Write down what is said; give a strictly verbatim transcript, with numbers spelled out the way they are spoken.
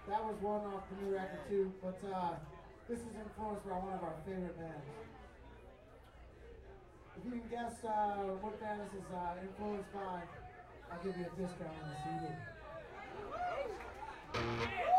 That was one off the new record too, but uh, this is influenced by one of our favorite bands. If you can guess uh, what band this is uh, influenced by, I'll give you a discount on the C D.